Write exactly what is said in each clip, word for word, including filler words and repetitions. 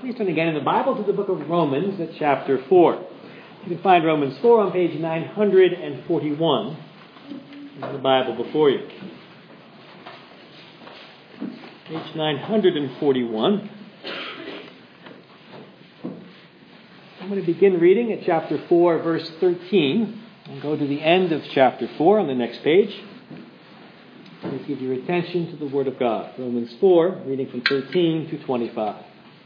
please turn again in the Bible to the book of Romans at chapter four. You can find Romans four on page nine forty-one in the Bible before you. Page nine forty-one. I'm going to begin reading at chapter four, verse thirteen, and go to the end of chapter four on the next page. Please give your attention to the Word of God. Romans four, reading from thirteen to twenty-five.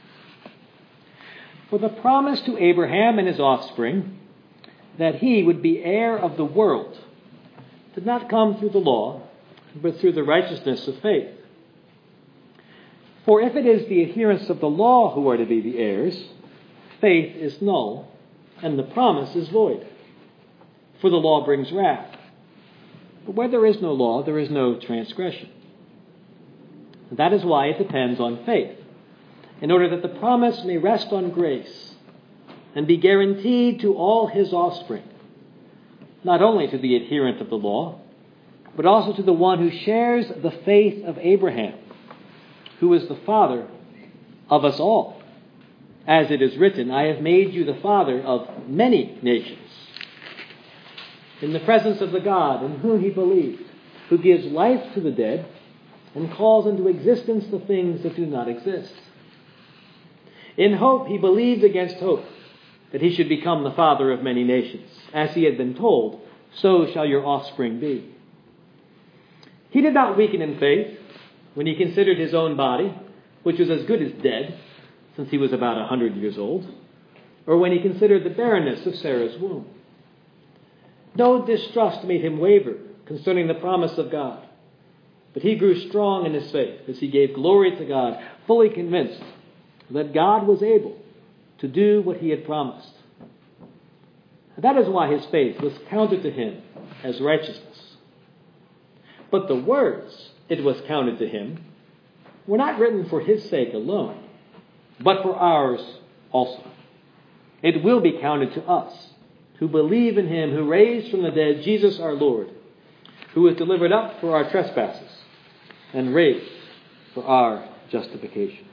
For the promise to Abraham and his offspring that he would be heir of the world did not come through the law, but through the righteousness of faith. For if it is the adherents of the law who are to be the heirs, faith is null, and the promise is void. For the law brings wrath. But where there is no law, there is no transgression. That is why it depends on faith, in order that the promise may rest on grace and be guaranteed to all his offspring, not only to the adherent of the law, but also to the one who shares the faith of Abraham, who is the father of us all. As it is written, I have made you the father of many nations, in the presence of the God in whom he believed, who gives life to the dead and calls into existence the things that do not exist. In hope he believed against hope that he should become the father of many nations. As he had been told, so shall your offspring be. He did not weaken in faith when he considered his own body, which was as good as dead, since he was about a hundred years old, or when he considered the barrenness of Sarah's womb. No distrust made him waver concerning the promise of God, but he grew strong in his faith as he gave glory to God, fully convinced that God was able to do what he had promised. That is why his faith was counted to him as righteousness. But the words, it was counted to him, were not written for his sake alone, but for ours also. It will be counted to us who believe in him who raised from the dead Jesus our Lord, who was delivered up for our trespasses and raised for our justification.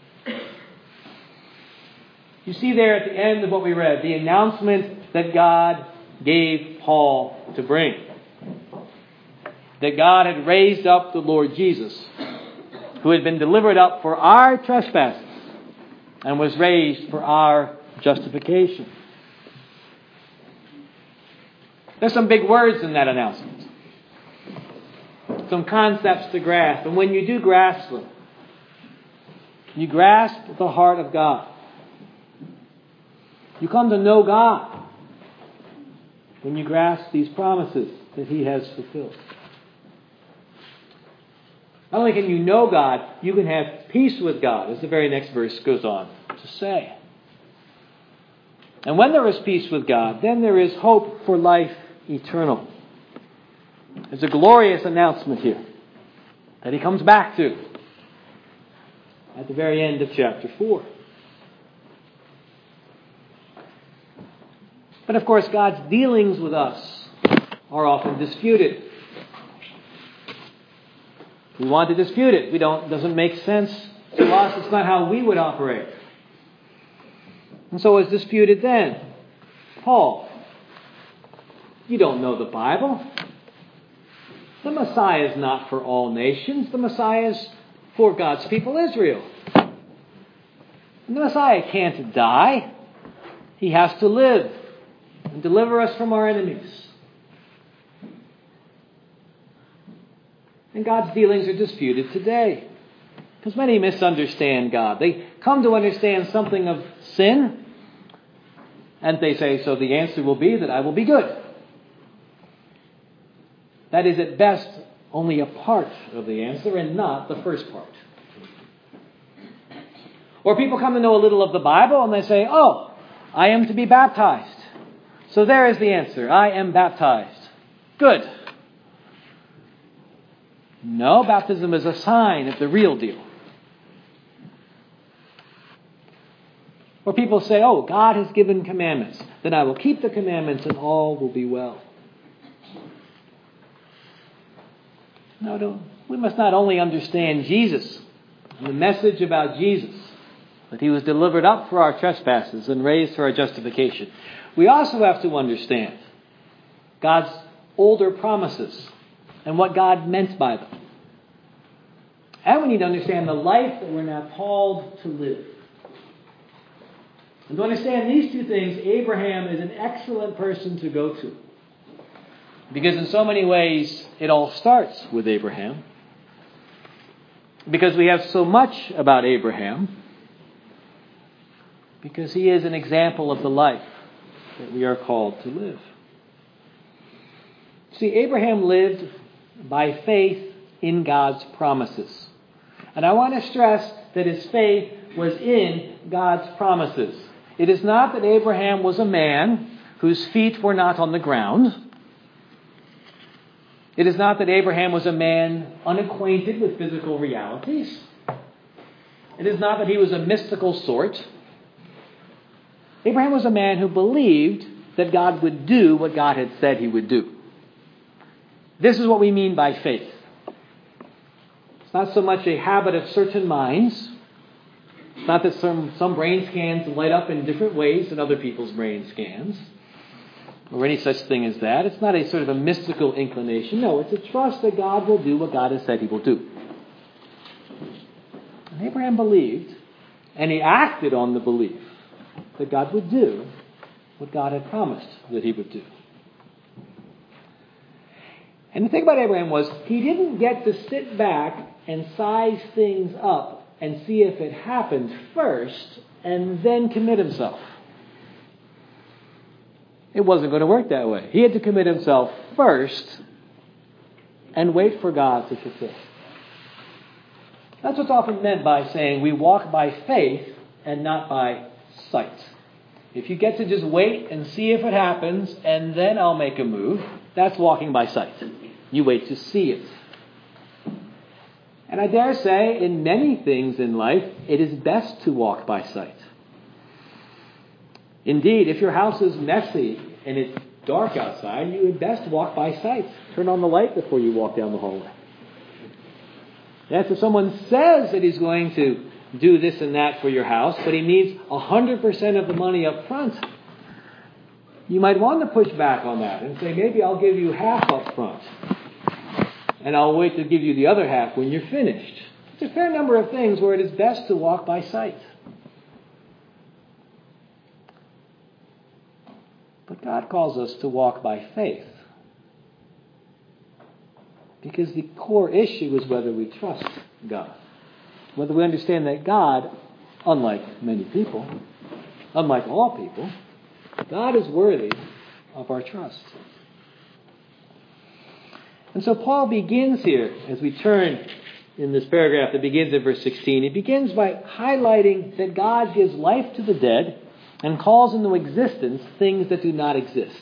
You see there at the end of what we read, the announcement that God gave Paul to bring. That God had raised up the Lord Jesus, who had been delivered up for our trespasses and was raised for our justification. There's some big words in that announcement. Some concepts to grasp. And when you do grasp them, you grasp the heart of God. You come to know God when you grasp these promises that he has fulfilled. Not only can you know God, you can have peace with God, as the very next verse goes on to say. And when there is peace with God, then there is hope for life eternal. There's a glorious announcement here that he comes back to at the very end of chapter four. But of course, God's dealings with us are often disputed. We want to dispute it. We don't, it doesn't make sense to us. It's not how we would operate. And so it's disputed then. Paul, you don't know the Bible. The Messiah is not for all nations. The Messiah is for God's people, Israel. And the Messiah can't die. He has to live and deliver us from our enemies. And God's dealings are disputed today, because many misunderstand God. They come to understand something of sin, and they say, so the answer will be that I will be good. That is at best only a part of the answer and not the first part. Or people come to know a little of the Bible and they say, oh, I am to be baptized. So there is the answer. I am baptized. Good. No, baptism is a sign of the real deal. Or people say, oh, God has given commandments. Then I will keep the commandments and all will be well. No, no. We must not only understand Jesus and the message about Jesus, that he was delivered up for our trespasses and raised for our justification. We also have to understand God's older promises and what God meant by them. And we need to understand the life that we're now called to live. And to understand these two things, Abraham is an excellent person to go to. Because in so many ways, it all starts with Abraham. Because we have so much about Abraham. Because he is an example of the life that we are called to live. See, Abraham lived by faith in God's promises. And I want to stress that his faith was in God's promises. It is not that Abraham was a man whose feet were not on the ground. It is not that Abraham was a man unacquainted with physical realities. It is not that he was a mystical sort. Abraham was a man who believed that God would do what God had said he would do. This is what we mean by faith. It's not so much a habit of certain minds. It's not that some, some brain scans light up in different ways than other people's brain scans, or any such thing as that. It's not a sort of a mystical inclination. No, it's a trust that God will do what God has said he will do. And Abraham believed, and he acted on the belief that God would do what God had promised that he would do. And the thing about Abraham was, he didn't get to sit back and size things up and see if it happened first and then commit himself. It wasn't going to work that way. He had to commit himself first and wait for God to fulfill. That's what's often meant by saying we walk by faith and not by sight. If you get to just wait and see if it happens and then I'll make a move, that's walking by sight. You wait to see it. And I dare say, in many things in life, it is best to walk by sight. Indeed, if your house is messy and it's dark outside, you would best walk by sight. Turn on the light before you walk down the hallway. Yes, if someone says that he's going to do this and that for your house, but he needs one hundred percent of the money up front, you might want to push back on that and say, maybe I'll give you half up front, and I'll wait to give you the other half when you're finished. It's a fair number of things where it is best to walk by sight. But God calls us to walk by faith. Because the core issue is whether we trust God. Whether we understand that God, unlike many people, unlike all people, God is worthy of our trust. And so Paul begins here, as we turn in this paragraph that begins in verse sixteen, he begins by highlighting that God gives life to the dead and calls into existence things that do not exist.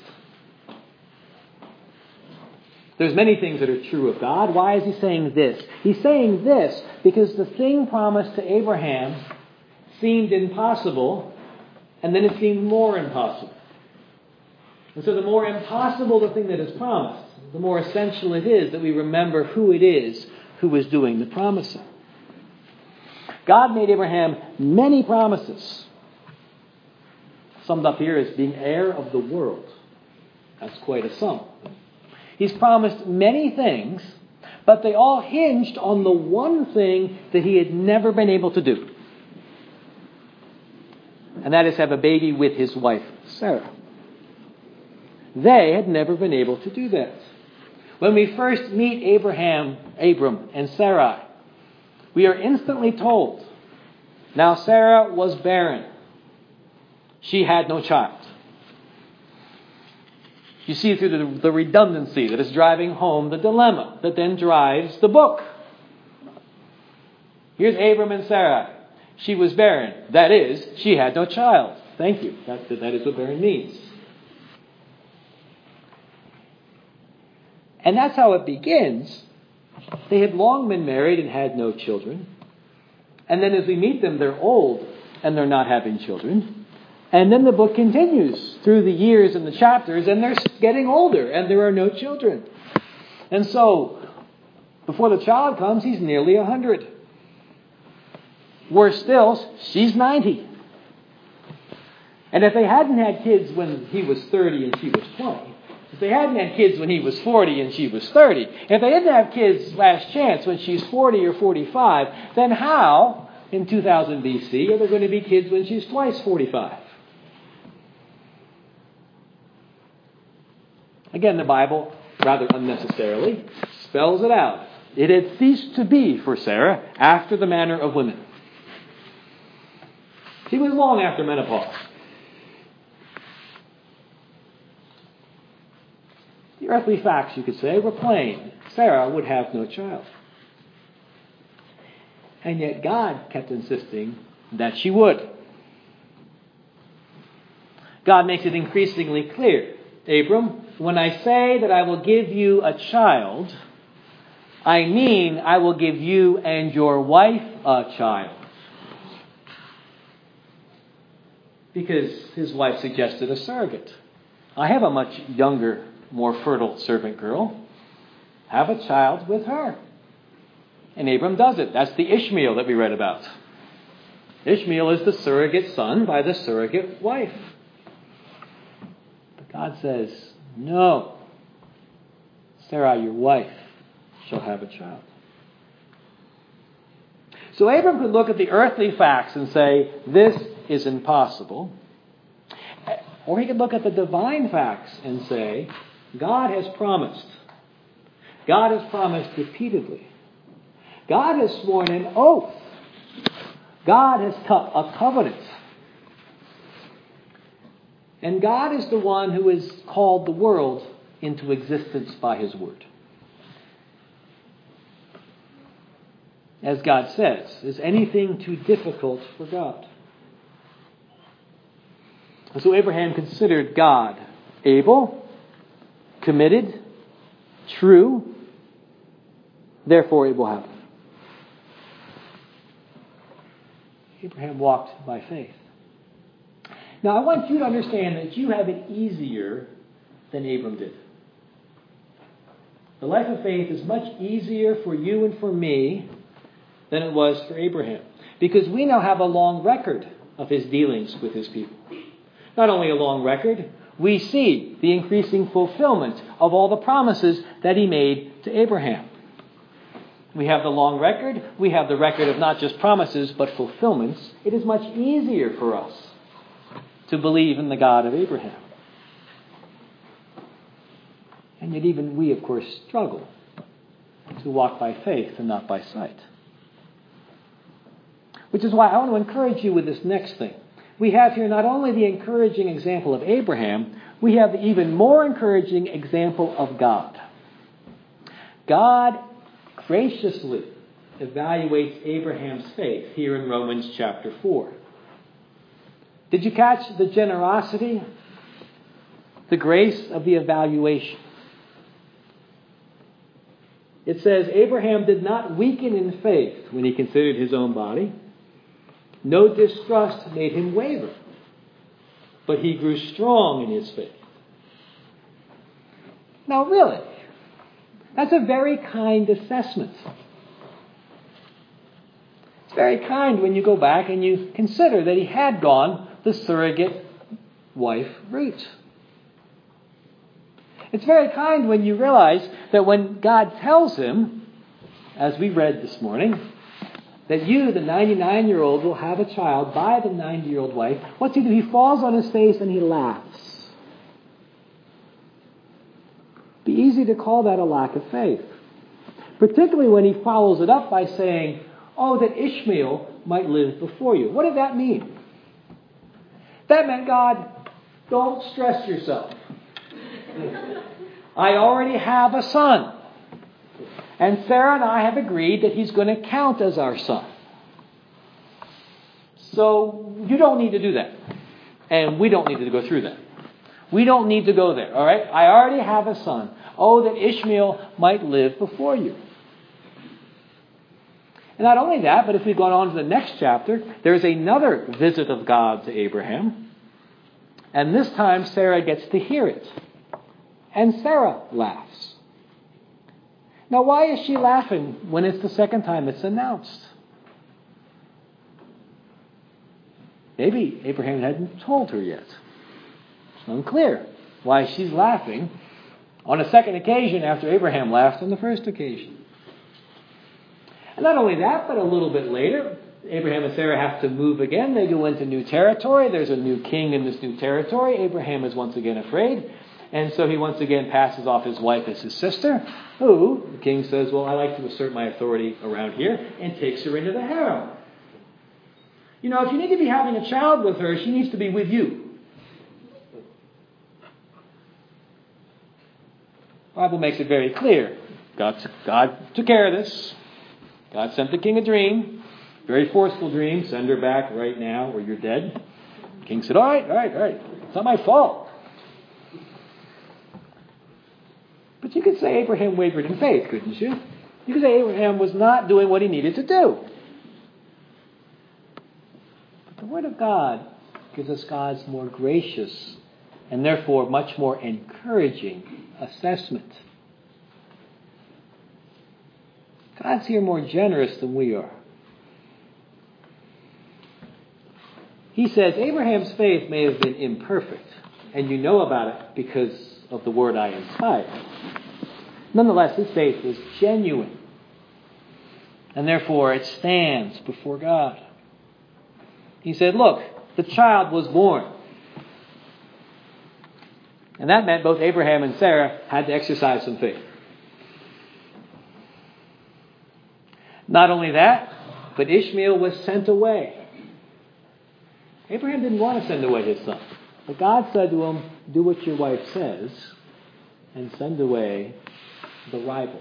There's many things that are true of God. Why is he saying this? He's saying this because the thing promised to Abraham seemed impossible, and then it seemed more impossible. And so the more impossible the thing that is promised, the more essential it is that we remember who it is who is doing the promising. God made Abraham many promises, summed up here as being heir of the world. That's quite a sum. He's promised many things, but they all hinged on the one thing that he had never been able to do. And that is have a baby with his wife, Sarah. They had never been able to do that. When we first meet Abraham, Abram, and Sarai, we are instantly told, now Sarah was barren. She had no child. You see through the, the redundancy that is driving home the dilemma that then drives the book. Here's Abram and Sarai. She was barren. That is, she had no child. Thank you. That, that is what barren means. And that's how it begins. They had long been married and had no children. And then as we meet them, they're old and they're not having children. And then the book continues through the years and the chapters, and they're getting older and there are no children. And so, before the child comes, he's nearly a hundred. Worse still, she's ninety. And if they hadn't had kids when he was thirty and she was twenty, if they hadn't had kids when he was forty and she was thirty, if they didn't have kids last chance when she's forty or forty-five, then how, in two thousand B C, are there going to be kids when she's twice forty-five? Again, the Bible, rather unnecessarily, spells it out. It had ceased to be for Sarah after the manner of women. She was long after menopause. The earthly facts, you could say, were plain. Sarah would have no child. And yet God kept insisting that she would. God makes it increasingly clear. Abram, when I say that I will give you a child, I mean I will give you and your wife a child. Because his wife suggested a surrogate. I have a much younger, more fertile servant girl. Have a child with her. And Abram does it. That's the Ishmael that we read about. Ishmael is the surrogate son by the surrogate wife. But God says, no. Sarah, your wife, shall have a child. So Abram could look at the earthly facts and say, this is impossible. Or he could look at the divine facts and say, God has promised. God has promised repeatedly. God has sworn an oath. God has cut a covenant. And God is the one who has called the world into existence by his word. As God says, is anything too difficult for God? So Abraham considered God able, committed, true, therefore it will happen. Abraham walked by faith. Now I want you to understand that you have it easier than Abram did. The life of faith is much easier for you and for me than it was for Abraham. Because we now have a long record of his dealings with his people. Not only a long record, we see the increasing fulfillment of all the promises that he made to Abraham. We have the long record. We have the record of not just promises, but fulfillments. It is much easier for us to believe in the God of Abraham. And yet even we, of course, struggle to walk by faith and not by sight. Which is why I want to encourage you with this next thing. We have here not only the encouraging example of Abraham, we have the even more encouraging example of God. God graciously evaluates Abraham's faith here in Romans chapter four. Did you catch the generosity, the grace of the evaluation? It says, Abraham did not weaken in faith when he considered his own body. No distrust made him waver, but he grew strong in his faith. Now really, that's a very kind assessment. It's very kind when you go back and you consider that he had gone the surrogate wife route. It's very kind when you realize that when God tells him, as we read this morning, that you, the ninety-nine-year-old, will have a child by the ninety-year-old wife, what's he do? He falls on his face and he laughs. It'd be easy to call that a lack of faith. Particularly when he follows it up by saying, oh, that Ishmael might live before you. What did that mean? That meant, God, don't stress yourself. I already have a son. And Sarah and I have agreed that he's going to count as our son. So you don't need to do that. And we don't need to go through that. We don't need to go there, all right? I already have a son. Oh, that Ishmael might live before you. And not only that, but if we go on to the next chapter, there's another visit of God to Abraham. And this time Sarah gets to hear it. And Sarah laughs. Now, why is she laughing when it's the second time it's announced? Maybe Abraham hadn't told her yet. It's unclear why she's laughing on a second occasion after Abraham laughed on the first occasion. And not only that, but a little bit later, Abraham and Sarah have to move again. They go into new territory. There's a new king in this new territory. Abraham is once again afraid. And so he once again passes off his wife as his sister, who, the king says, well, I like to assert my authority around here, and takes her into the harem. You know, if you need to be having a child with her, she needs to be with you. The Bible makes it very clear. God, God took care of this. God sent the king a dream. Very forceful dream. Send her back right now or you're dead. The king said, all right, all right, all right. It's not my fault. But you could say Abraham wavered in faith, couldn't you? You could say Abraham was not doing what he needed to do. But the Word of God gives us God's more gracious and therefore much more encouraging assessment. God's here more generous than we are. He says Abraham's faith may have been imperfect, and you know about it because of the word I inspired. Nonetheless, his faith was genuine, and therefore it stands before God. He said, look, the child was born. And that meant both Abraham and Sarah had to exercise some faith. Not only that, but Ishmael was sent away. Abraham didn't want to send away his son. But God said to him, do what your wife says and send away the rival.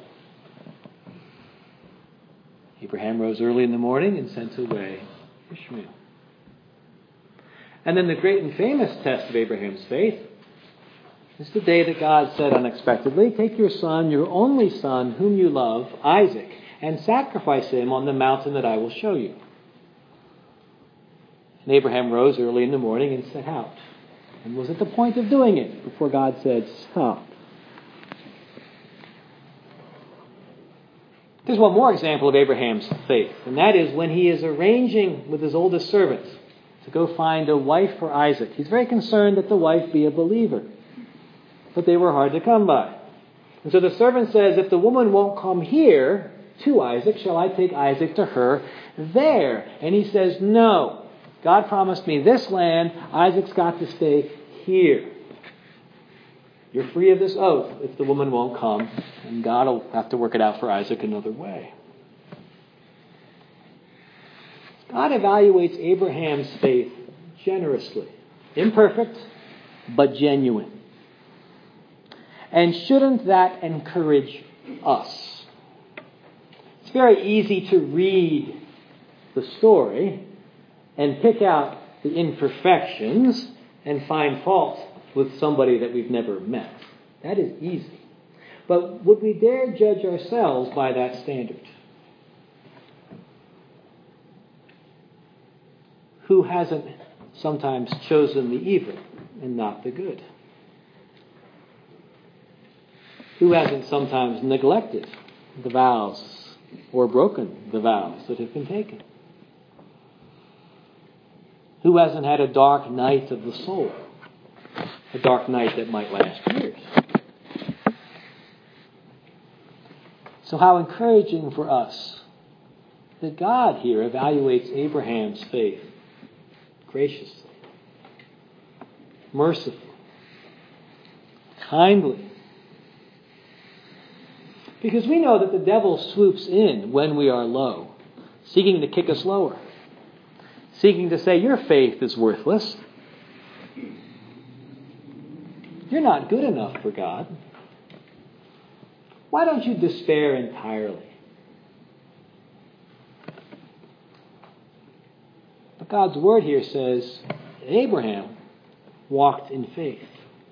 Abraham rose early in the morning and sent away Ishmael. And then the great and famous test of Abraham's faith is the day that God said unexpectedly, take your son, your only son, whom you love, Isaac, and sacrifice him on the mountain that I will show you. And Abraham rose early in the morning and set out, and was at the point of doing it before God said, stop. There's one more example of Abraham's faith, and that is when he is arranging with his oldest servant to go find a wife for Isaac. He's very concerned that the wife be a believer, but they were hard to come by. And so the servant says, if the woman won't come here to Isaac, shall I take Isaac to her there? And he says, no. God promised me this land. Isaac's got to stay here. You're free of this oath if the woman won't come, and God will have to work it out for Isaac another way. God evaluates Abraham's faith generously. Imperfect, but genuine. And shouldn't that encourage us? It's very easy to read the story and pick out the imperfections and find fault with somebody that we've never met. That is easy. But would we dare judge ourselves by that standard? Who hasn't sometimes chosen the evil and not the good? Who hasn't sometimes neglected the vows or broken the vows that have been taken? Who hasn't had a dark night of the soul? A dark night that might last years. So how encouraging for us that God here evaluates Abraham's faith graciously, mercifully, kindly. Because we know that the devil swoops in when we are low, seeking to kick us lower. Seeking to say, your faith is worthless. You're not good enough for God. Why don't you despair entirely? But God's word here says, Abraham walked in faith.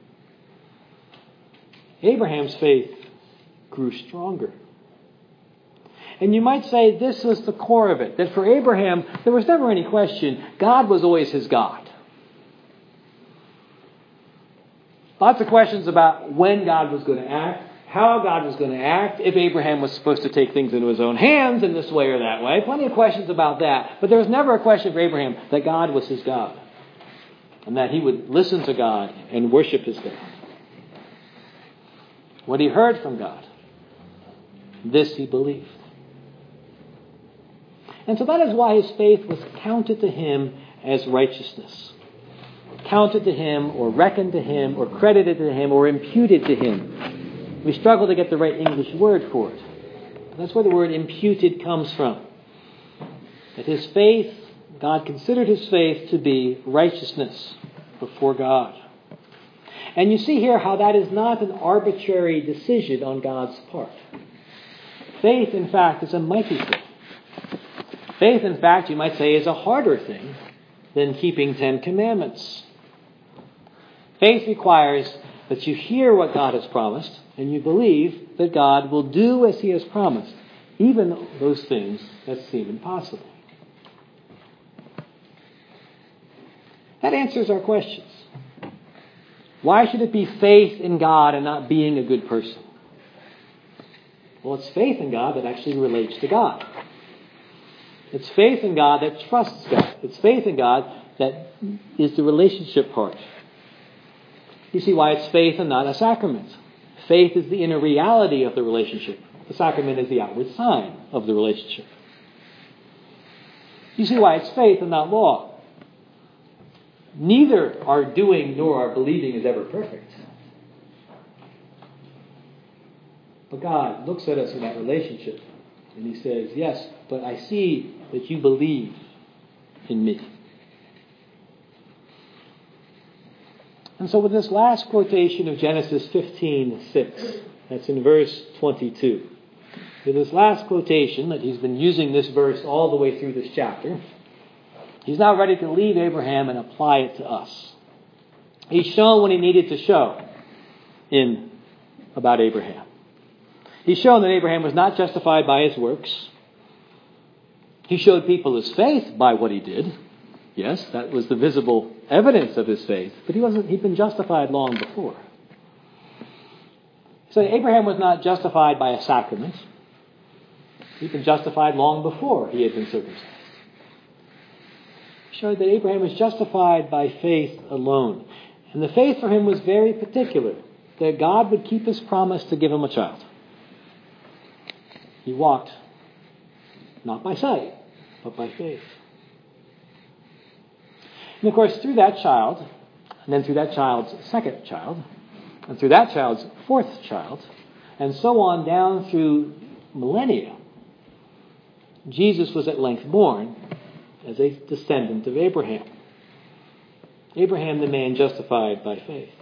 Abraham's faith grew stronger. And you might say this was the core of it, that for Abraham, there was never any question. God was always his God. Lots of questions about when God was going to act, how God was going to act, if Abraham was supposed to take things into his own hands in this way or that way. Plenty of questions about that. But there was never a question for Abraham that God was his God and that he would listen to God and worship his God. What he heard from God, this he believed. And so that is why his faith was counted to him as righteousness. Counted to him, or reckoned to him, or credited to him, or imputed to him. We struggle to get the right English word for it. That's where the word imputed comes from. That his faith, God considered his faith to be righteousness before God. And you see here how that is not an arbitrary decision on God's part. Faith, in fact, is a mighty thing. Faith, in fact, you might say, is a harder thing than keeping Ten Commandments. Faith requires that you hear what God has promised and you believe that God will do as he has promised, even those things that seem impossible. That answers our questions. Why should it be faith in God and not being a good person? Well, it's faith in God that actually relates to God. It's faith in God that trusts God. It's faith in God that is the relationship part. You see why it's faith and not a sacrament. Faith is the inner reality of the relationship. The sacrament is the outward sign of the relationship. You see why it's faith and not law. Neither our doing nor our believing is ever perfect. But God looks at us in that relationship and he says, yes, but I see that you believe in me. And so with this last quotation of Genesis fifteen six, that's in verse twenty-two. With this last quotation, that he's been using this verse all the way through this chapter, he's now ready to leave Abraham and apply it to us. He's shown what he needed to show in about Abraham. He's shown that Abraham was not justified by his works. He showed people his faith by what he did. Yes, that was the visible evidence of his faith, but he wasn't. He'd been justified long before. So Abraham was not justified by a sacrament. He'd been justified long before he had been circumcised. He showed that Abraham was justified by faith alone. And the faith for him was very particular, that God would keep his promise to give him a child. He walked not by sight, but by faith. And of course, through that child, and then through that child's second child, and through that child's fourth child, and so on down through millennia, Jesus was at length born as a descendant of Abraham. Abraham, the man justified by faith.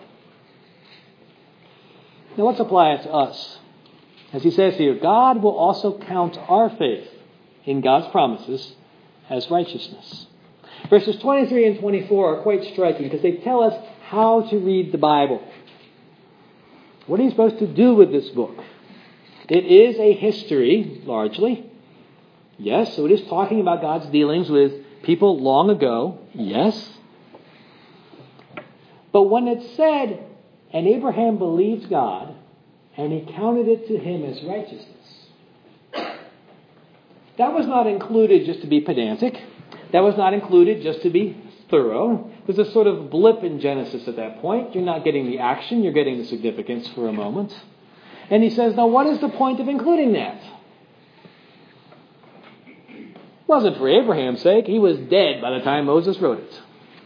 Now let's apply it to us. As he says here, God will also count our faith in God's promises as righteousness. Verses twenty-three and twenty-four are quite striking because they tell us how to read the Bible. What are you supposed to do with this book? It is a history, largely. Yes, so it is talking about God's dealings with people long ago. Yes. But when it said, and Abraham believed God, and he counted it to him as righteousness, that was not included just to be pedantic. That was not included just to be thorough. There's a sort of blip in Genesis at that point. You're not getting the action, you're getting the significance for a moment. And he says, now what is the point of including that? It wasn't for Abraham's sake. He was dead by the time Moses wrote it.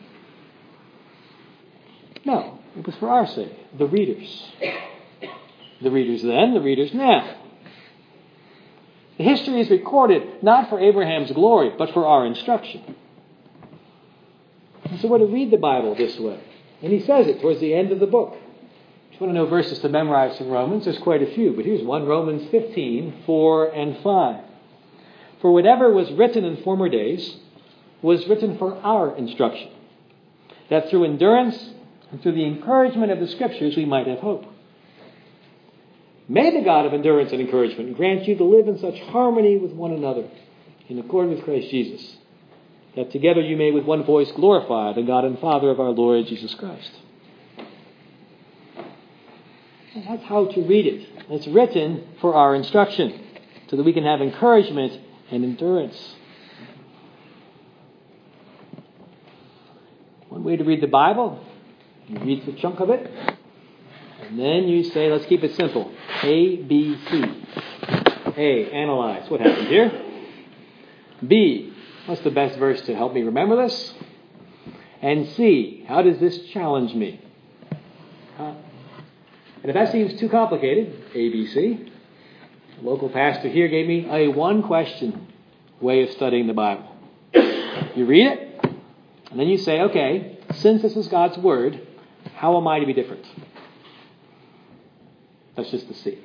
No, it was for our sake, the readers. The readers then, the readers now. The history is recorded not for Abraham's glory, but for our instruction. And so we're to read the Bible this way. And he says it towards the end of the book. If you want to know verses to memorize from Romans, there's quite a few. But here's one, Romans fifteen, four and five. For whatever was written in former days was written for our instruction, that through endurance and through the encouragement of the Scriptures we might have hope. May the God of endurance and encouragement grant you to live in such harmony with one another, in accord with Christ Jesus, that together you may with one voice glorify the God and Father of our Lord Jesus Christ. That's how to read it. It's written for our instruction, so that we can have encouragement and endurance. One way to read the Bible, you read the chunk of it, and then you say, let's keep it simple. A, B, C. A, analyze. What happened here? B, what's the best verse to help me remember this? And C, how does this challenge me? Uh, and if that seems too complicated, A, B, C, the local pastor here gave me a one-question way of studying the Bible. You read it, and then you say, okay, since this is God's Word, how am I to be different? That's just the C.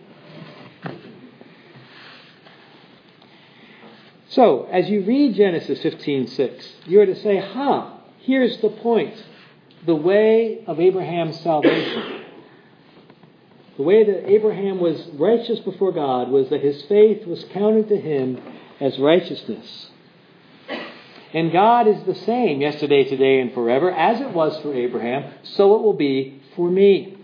So, as you read Genesis fifteen six, you're to say, huh, here's the point. The way of Abraham's salvation. The way that Abraham was righteous before God was that his faith was counted to him as righteousness. And God is the same yesterday, today, and forever, as it was for Abraham, so it will be for me.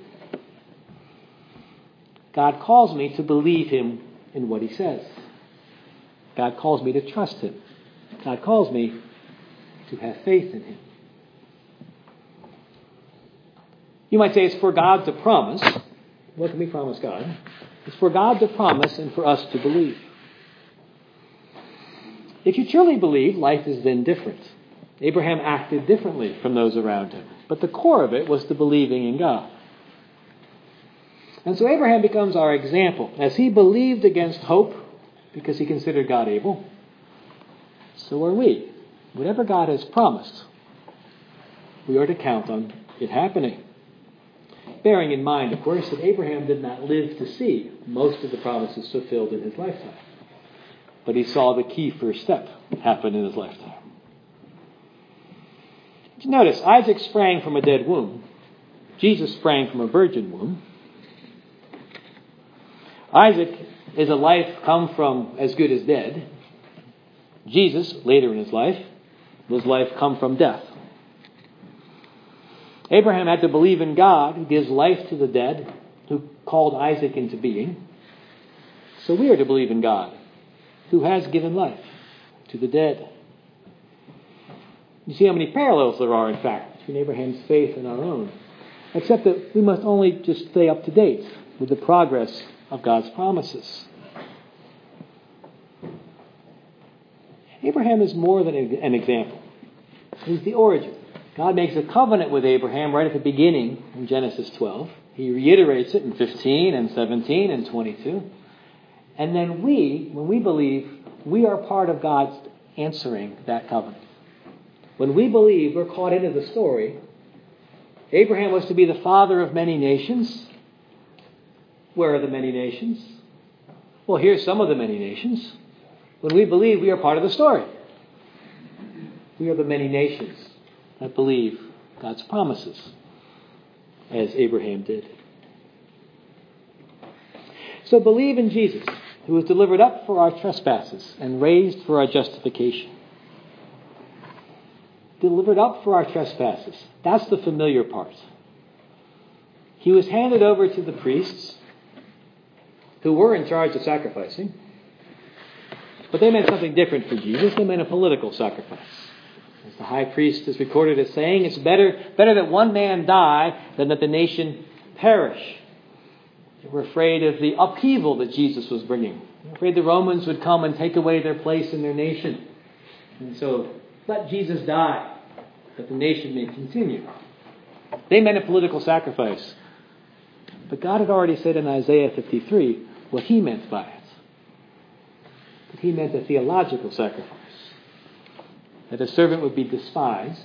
God calls me to believe him in what he says. God calls me to trust him. God calls me to have faith in him. You might say it's for God to promise. What can we promise God? It's for God to promise and for us to believe. If you truly believe, life is then different. Abraham acted differently from those around him. But the core of it was the believing in God. And so Abraham becomes our example. As he believed against hope, because he considered God able, so are we. Whatever God has promised, we are to count on it happening. Bearing in mind, of course, that Abraham did not live to see most of the promises fulfilled in his lifetime. But he saw the key first step happen in his lifetime. Did you notice, Isaac sprang from a dead womb. Jesus sprang from a virgin womb. Isaac is a life come from as good as dead. Jesus, later in his life, was life come from death. Abraham had to believe in God, who gives life to the dead, who called Isaac into being. So we are to believe in God, who has given life to the dead. You see how many parallels there are, in fact, between Abraham's faith and our own. Except that we must only just stay up to date with the progress of God's promises. Abraham is more than an example. He's the origin. God makes a covenant with Abraham right at the beginning in Genesis twelve. He reiterates it in fifteen and seventeen and twenty-two. And then we, when we believe, we are part of God's answering that covenant. When we believe, we're caught into the story. Abraham was to be the father of many nations. Where are the many nations? Well, here's some of the many nations. When we believe, we are part of the story. We are the many nations that believe God's promises, as Abraham did. So believe in Jesus, who was delivered up for our trespasses and raised for our justification. Delivered up for our trespasses. That's the familiar part. He was handed over to the priests, who were in charge of sacrificing. But they meant something different for Jesus. They meant a political sacrifice. As the high priest is recorded as saying, it's better, better that one man die than that the nation perish. They were afraid of the upheaval that Jesus was bringing. They were afraid the Romans would come and take away their place in their nation. And so, let Jesus die, that the nation may continue. They meant a political sacrifice. But God had already said in Isaiah fifty-three what he meant by it. That he meant a theological sacrifice. That a servant would be despised.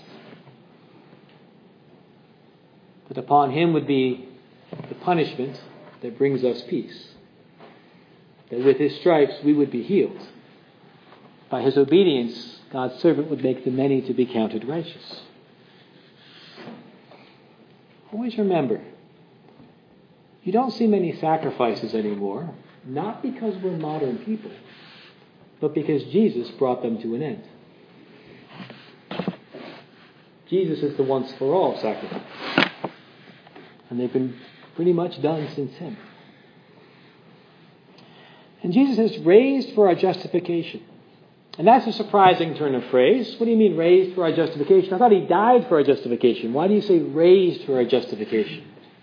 That upon him would be the punishment that brings us peace. That with his stripes we would be healed. By his obedience, God's servant would make the many to be counted righteous. Always remember, you don't see many sacrifices anymore, not because we're modern people, but because Jesus brought them to an end. Jesus is the once-for-all sacrifice. And they've been pretty much done since him. And Jesus is raised for our justification. And that's a surprising turn of phrase. What do you mean raised for our justification? I thought he died for our justification. Why do you say raised for our justification?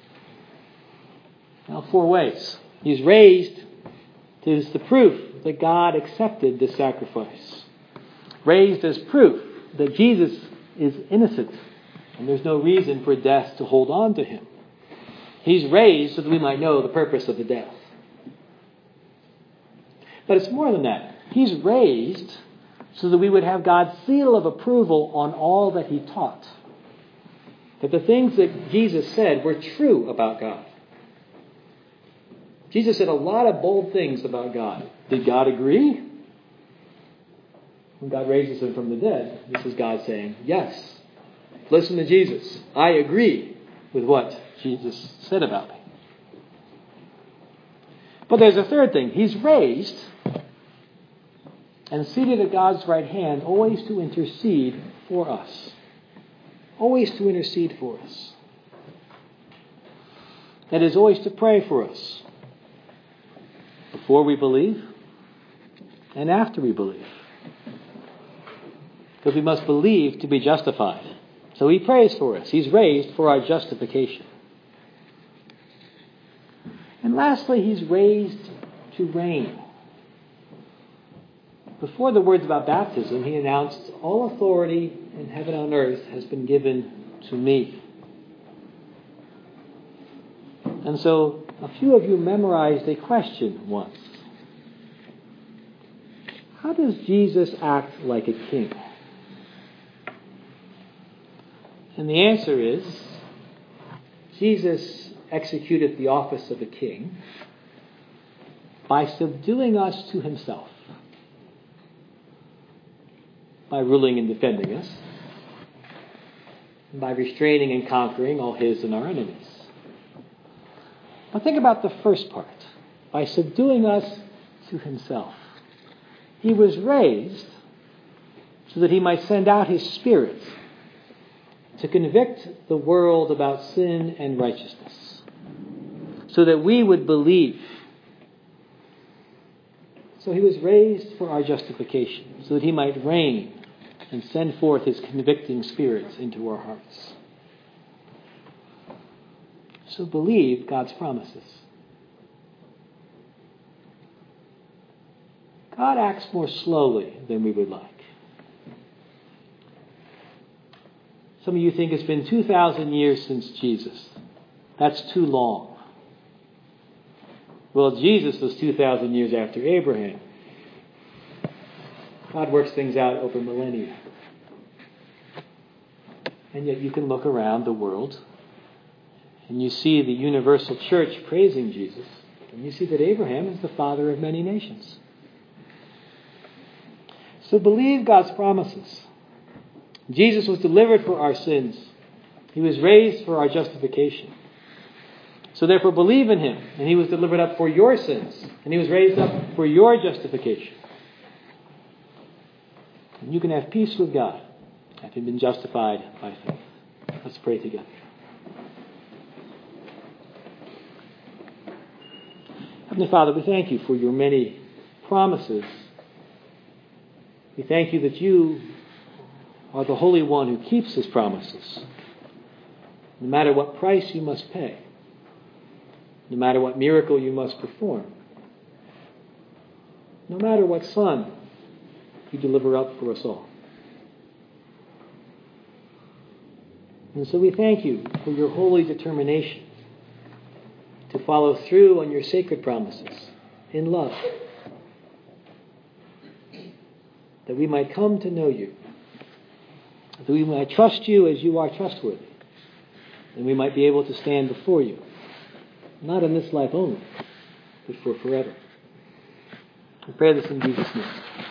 Well, four ways. He's raised is the proof that God accepted the sacrifice. Raised as proof that Jesus is innocent and there's no reason for death to hold on to him. He's raised so that we might know the purpose of the death. But it's more than that. He's raised so that we would have God's seal of approval on all that he taught. That the things that Jesus said were true about God. Jesus said a lot of bold things about God. Did God agree? When God raises him from the dead, this is God saying, yes, listen to Jesus. I agree with what Jesus said about me. But there's a third thing. He's raised and seated at God's right hand, always to intercede for us. Always to intercede for us. That is, always to pray for us. Before we believe and after we believe. Because we must believe to be justified. So he prays for us. He's raised for our justification. And lastly, he's raised to reign. Before the words about baptism, he announced, all authority in heaven and on earth has been given to me. And so a few of you memorized a question once. How does Jesus act like a king? And the answer is, Jesus executed the office of a king by subduing us to himself, by ruling and defending us, and by restraining and conquering all his and our enemies. But think about the first part. By subduing us to himself. He was raised so that he might send out his Spirit to convict the world about sin and righteousness, so that we would believe. So he was raised for our justification, so that he might reign and send forth his convicting spirits into our hearts. So believe God's promises. God acts more slowly than we would like. Some of you think it's been two thousand years since Jesus. That's too long. Well, Jesus was two thousand years after Abraham. God works things out over millennia. And yet you can look around the world and you see the universal church praising Jesus. And you see that Abraham is the father of many nations. So believe God's promises. Jesus was delivered for our sins. He was raised for our justification. So therefore believe in him. And he was delivered up for your sins. And he was raised up for your justification. And you can have peace with God, having been justified by faith. Let's pray together. Heavenly Father, we thank you for your many promises. We thank you that you are the Holy One who keeps his promises. No matter what price you must pay. No matter what miracle you must perform. No matter what Son you deliver up for us all. And so we thank you for your holy determination to follow through on your sacred promises in love. That we might come to know you. That we might trust you as you are trustworthy. And we might be able to stand before you. Not in this life only, but for forever. I pray this in Jesus' name.